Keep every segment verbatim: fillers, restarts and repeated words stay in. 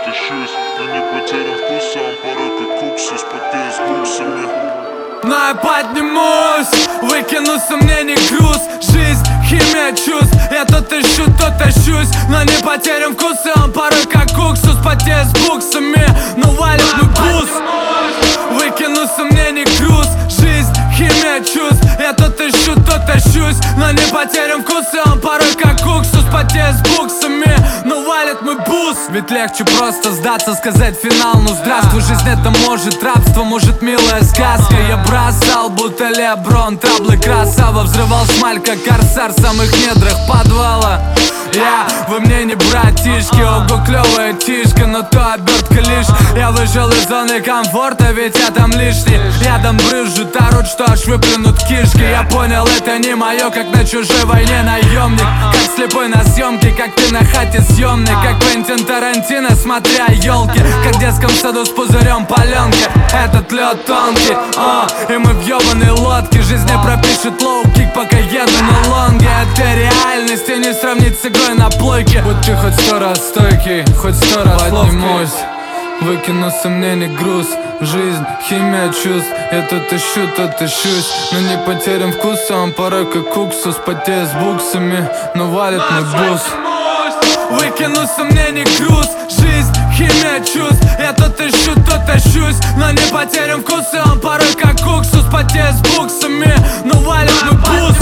тащусь, но не потерян вкуса, он порой как уксус, потею с буксами. Но я поднимусь, выкину сомнений груз. Жизнь, химия чувств, я то тащу, то тащусь, но не потерян вкуса, он порой как уксус, потею с буксами, но валит мой бус. Выкину сомнений груз. Жизнь, химия чувств, я то тащу, то тащусь, но не потерян вкуса, он порой как уксус, потею с буксами, но валит мой бус. Ведь легче просто сдаться, сказать финал, ну здравствуй, жизнь это может рабство, может милая сказка. Я бросал, будто Леброн, траблы красава, взрывал шмаль, как корсар в самых недрах подвала. Я, вы мне не братишки, ого, клевая тишка, но то обертка лишь. Я вышел из зоны комфорта, ведь я там лишний. Рядом брызжут, орут, что аж выплюнут кишки. Я понял, это не мое, как на чужой войне наемник, как слепой на съемке, как ты на хате съемной, как Квентин Тарантино, смотря елки, как в детском саду с пузырем паленки. Этот лед тонкий, о, и мы в ёбаной лодке. Жизнь не пропишет лоу-кик, пока еду на лонге. Это реальность, и не сравнить с игрой на плойке. Будь ты хоть сто раз стойкий, хоть сто раз поднимусь, выкину сомнений груз. Жизнь, химия чувств, я то тащу, то тащусь, но не потерян вкуса, он порой как уксус, потею с буксами, но валит мой бус. Выкину сомнений груз. Жизнь, химия чувств, я то тащу, то тащусь, но не потерян вкуса, он порой как уксус, потею с буксами, но валит мой бус.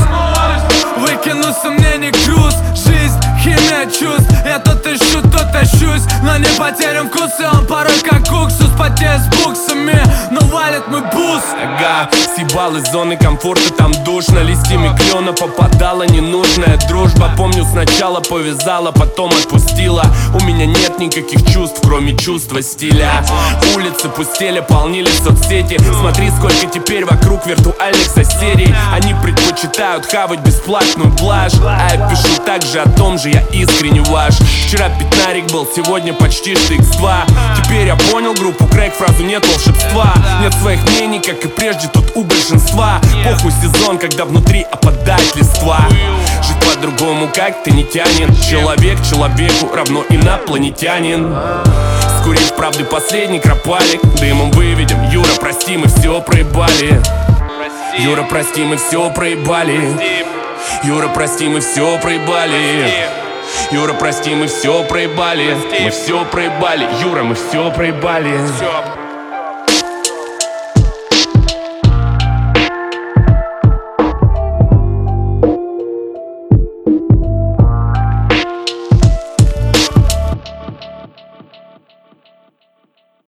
Выкину сомнений груз. Жизнь, химия чувств, я то тащу, то тащусь, но не потерян вкуса, он порой как уксус, потею с буксами, но валит мой бус. Ага, съебал из зоны комфорта, там душно. Листьями клена попадала ненужная дружба. Помню, сначала повязала, потом отпустила. У меня нет никаких чувств, кроме чувства стиля. Улицы пустели, полнили соцсети. Смотри, сколько теперь вокруг виртуальных соседей. Они предпочитают хавать бесплатную блажь, а я пишу также о том же, я искренне ваш. Вчера пятнарик был, сегодня почти что икс два. Теперь я понял группу Крэк, фразу нет волшебства. Нет своих мнений, как и прежде тут у большинства. Похуй сезон, когда внутри опадает листва. Жить по-другому как-то не тянет. Человек человеку равно инопланетянин. Скурив правды последний кропалик, дымом выведем. Юра, прости, мы все проебали. Юра, прости, мы все проебали. Юра, прости, мы все проебали. Юра, прости, мы все проебали. Мы все проебали. Юра, мы все проебали.